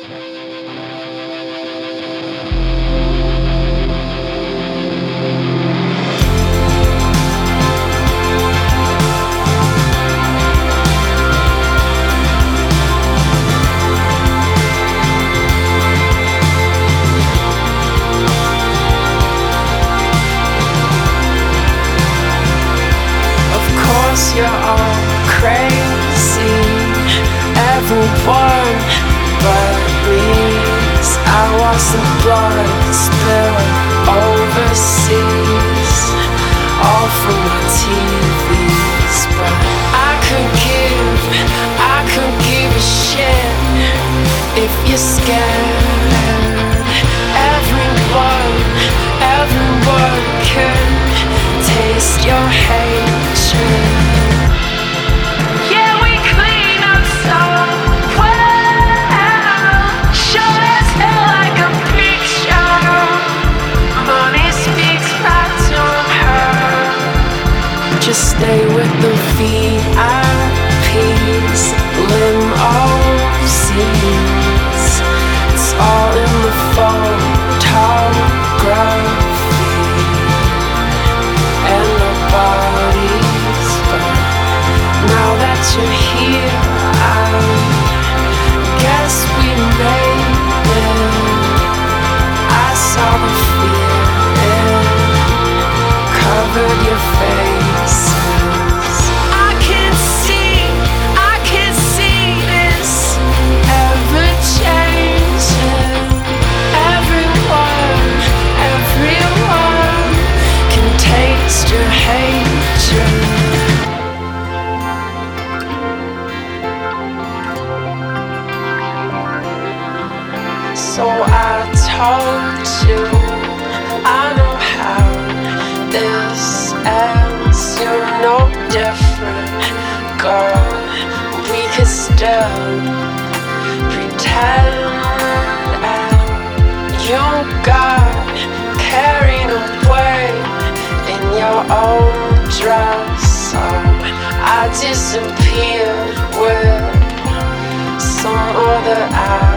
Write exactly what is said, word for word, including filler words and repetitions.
You're all crazy, everyone but me. I watch the blood spill overseas, all from my T Vs. But I could give, I could give a shit if you're scared. Everyone, everyone can taste your hatred. Just stay with the V I Ps, limousines. It's all in the photography, and nobody's but now that you're here, I guess we made it. I saw the fear, it covered your face. So I told you, I know how this ends. You're no different, girl. We could still pretend. And you got carried away in your own dress. So I disappeared with some other eye.